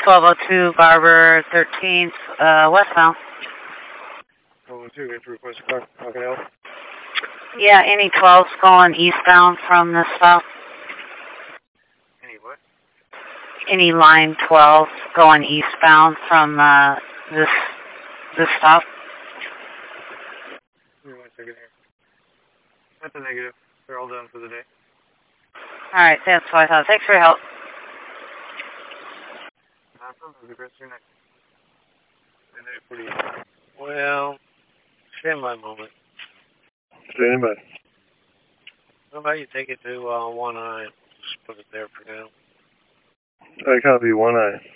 1202 Barber 13th, westbound. 1202, get to request a car. How can I help? Yeah, any 12s going eastbound from the stop? Any what? Any line 12 going eastbound from this stop? Give me 1 second here. That's a negative. They're all done for the day. Alright, that's what I thought. Thanks for your help. Have a great next. And they're pretty, well, standby moment. Standby. How about you take it to 1 eye? Just put it there for now. I copy 1 eye.